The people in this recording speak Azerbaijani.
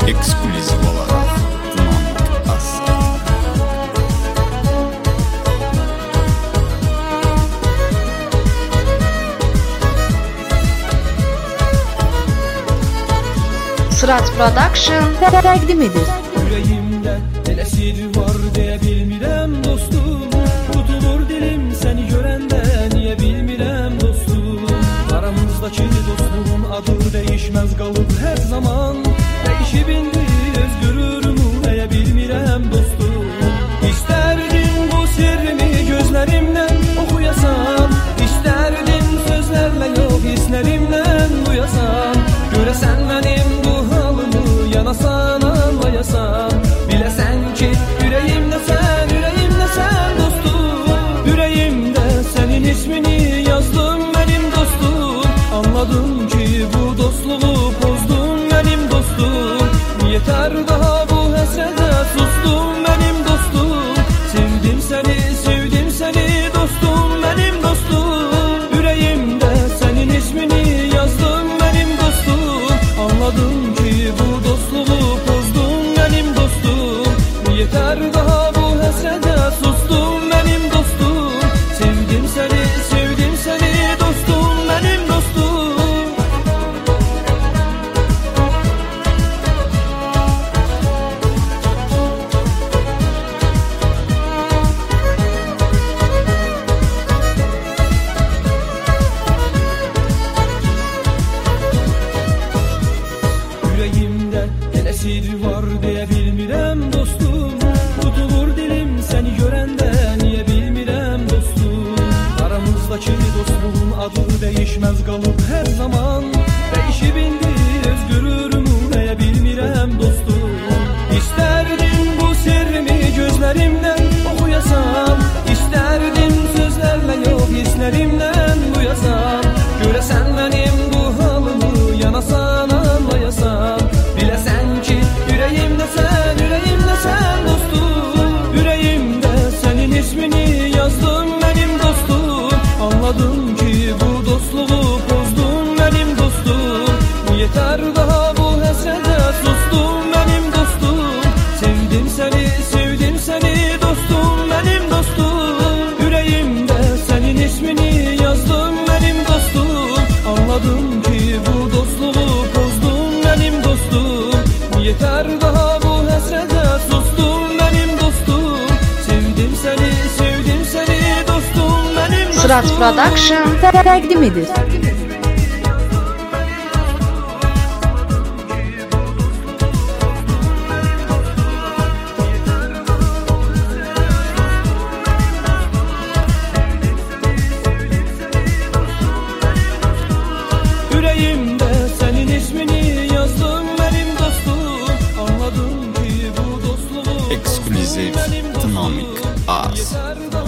ekskluziv olarak Dinamik Asset. Sırat Production təqdim edir. Yüreğimde elə sir var deyə bilmirəm dostum. Tutulur dilim seni görəndə niyə bilmirəm dostum. Aramızdakı dostluğun adı değişmez qalıb hər zaman. Değişib indi öz görürümü deyə bilmirəm dostum. İstərdim bu sirrimi gözlərimdən oxuyasan. İstərdim sözlərlə yox hisslərimdən duyasan. Görəsən mənim bu halımı yanasan anlayasan. Biləsən ki yüreğimdə sen dostum. Yüreğimdə senin ismini yazdım benim dostum. Anladım ki bu dostluğu bozdum benim dostum. Yeter daha bu həsrətə sustum benim dostum. Sevdim seni dostum benim dostum. Yüreğimdə senin ismini yazdım benim dostum. Anladım ki bu dostluğu bozdum benim dostum. Yeter daha bu həsrətə sustum benim dostum. Sevdim seni dostum benim dostum. Yüreğimde elə sir var deyə bilmirəm dostum. Tutulur dilim seni görəndə niyə bilmirəm dostum. Aramızdakı dostluğun adı değişmez qalıb hər zaman. Değişib indi öz görürümü deyə bilmirəm dostum. İstərdim bu sirrimi gözlərimdən oxuyasan. İstərdim sözlərlə yox hisslərimdən duyasan. Görəsən mənim bu halımı yanasan anlayasan. Biləsən ki yüreğimdə sen dostum. Yüreğimdə senin ismini yazdım benim dostum. Anladım ki bu dostluğu bozdum benim dostum. Yeter daha bu həsrətə sustum benim dostum. Sevdim seni dostum benim dostum. Yüreğimdə senin ismini yazdım benim dostum. Anladım ki bu dostluğu bozdum benim dostum. Yeter daha bu həsrətə sustum benim dostum. Sevdim seni dostum benim dostum. Sırat Production təqdim edir. Yüreğimde senin ismini yazdım benim dostum. Anladım ki bu dostluğu Ekskluziv bozdum benim dostum. Dinamik Asset. Yeter daha